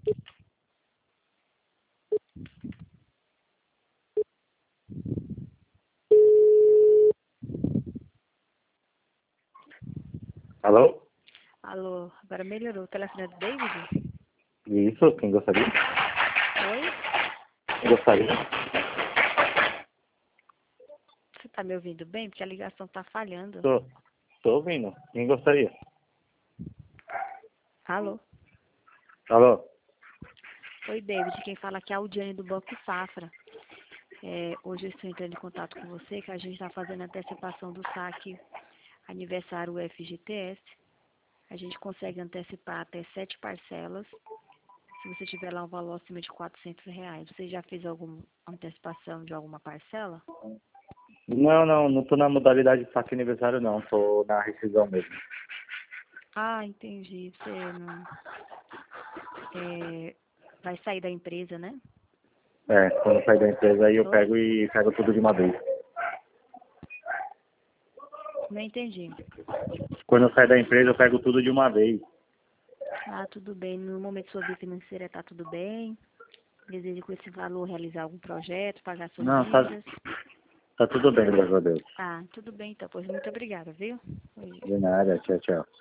Alô? Alô, agora melhorou. O telefone é do David? Isso, quem gostaria? Oi? Gostaria? Você tá me ouvindo bem? Porque a ligação tá falhando. Tô ouvindo. Quem gostaria? Alô? Alô? Oi, David. Quem fala aqui é a Udiane do Banco Safra. Hoje eu estou entrando em contato com você, que a gente está fazendo a antecipação do saque aniversário FGTS. A gente consegue antecipar até 7 parcelas, se você tiver lá um valor acima de R$ 400. Você já fez alguma antecipação de alguma parcela? Não tô na modalidade de saque aniversário não, tô na rescisão mesmo. Ah, entendi. Você não vai sair da empresa, né? Quando eu sair da empresa aí eu Oi? pego tudo de uma vez. Não entendi. Quando eu sair da empresa eu pego tudo de uma vez. Ah, tudo bem. No momento sua vida financeira tá tudo bem? Deseja com esse valor realizar algum projeto, pagar suas Não, dívidas? tá tudo bem, graças a Deus. Ah, tudo bem então. Pois muito obrigada, viu? Oi. De nada, tchau, tchau.